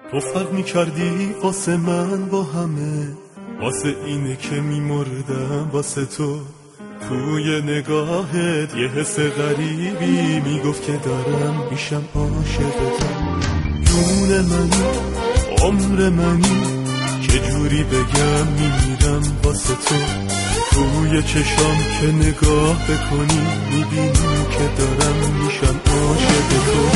تو فرق میکردی واسه من با همه، واسه اینه که میمردم واسه تو. توی نگاهت یه حس غریبی میگفت که دارم میشم عاشق تو. جون منی، عمر منی، چجوری بگم میمیرم واسه تو. توی چشام که نگاه بکنی میبینی که دارم میشم عاشق تو.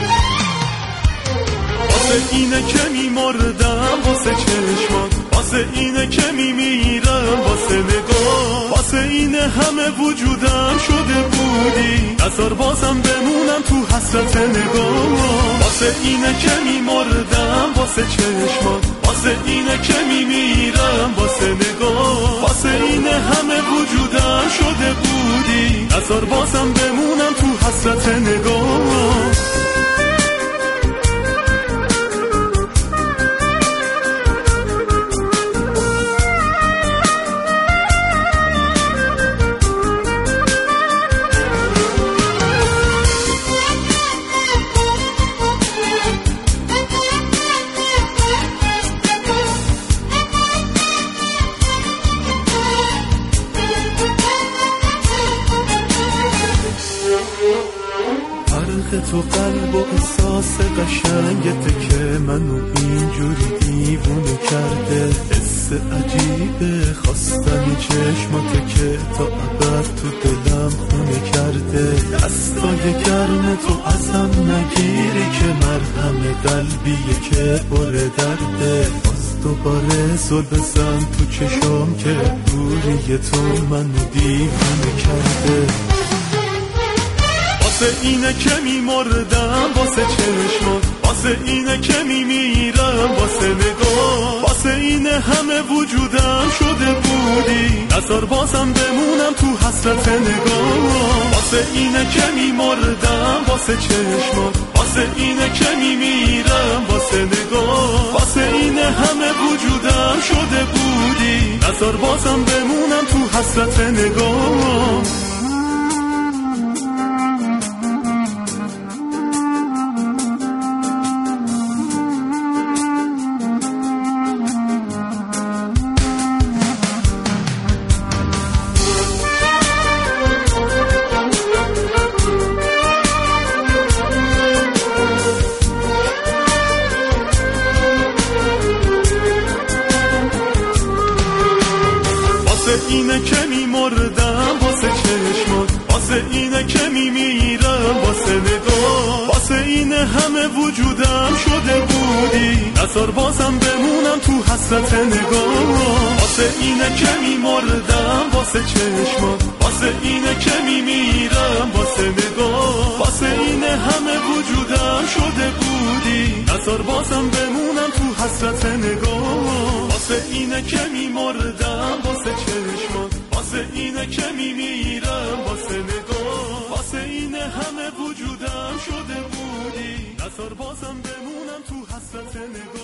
واسه اینه که میمردم واسه چشمات، واسه اینه که میمیرم واسه نگاه، واسه اینه همه وجودم شده بودی، نذار بازم بمونم تو حسرت نگاه. واسه اینه که میمردم واسه چشمات، واسه اینه که میمیرم واسه نگاه، واسه اینه همه وجودم شده بودی، نذار بازم بمونم تو حسرت نگاه. تو قلب و احساس قشنگت که منو اینجوری دیوونه کرده، حس عجیبه خواستن چشمات که تا ابد تو دلم خونه کرده. دستای گرم تو ازم نگیری که مرهم قلبیه که پر درده، باز دوباره زل بزن تو چشم که دوری تو منو دیوونه کرده. واسه اینه که میمردم واسه چشمات، واسه اینه که میمیرم واسه نگاه، واسه اینه همه وجودم شده بودی، نذار بازم بمونم تو حسرت نگاه. واسه اینه که میمردم واسه چشمات، واسه اینه که میمیرم واسه نگاه، واسه اینه همه وجودم شده بودی، نذار بازم بمونم تو حسرت نگاه. واسه اینه که میمردم واسه چشمات، واسه اینه که میمیرم واسه نگاه، واسه اینه همه وجودم شده بودی، نذار بازم بمونم تو حسرت نگاه. واسه اینه که میمردم واسه چشمات، واسه اینه که میمیرم واسه نگاه، واسه اینه همه وجودم شده بودی، نذار بازم بمونم تو حسرت نگاه. واسه اینه که میمردم واسه چشمات، واسه اینه که میمیرم واسه نگاه، واسه اینه همه وجودم شده بودی، نذار بازم بمونم تو حسرت نگاه.